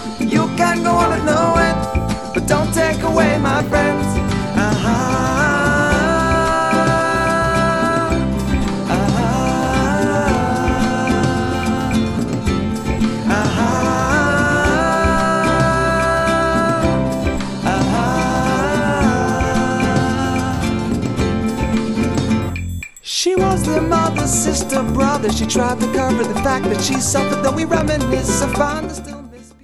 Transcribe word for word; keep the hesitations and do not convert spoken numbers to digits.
You can go on and know it, but don't take away my friends. Uh-huh. Uh-huh. Uh-huh. Uh-huh. She was the mother, sister, brother. She tried to cover the fact that she suffered, though we reminisce. I find her still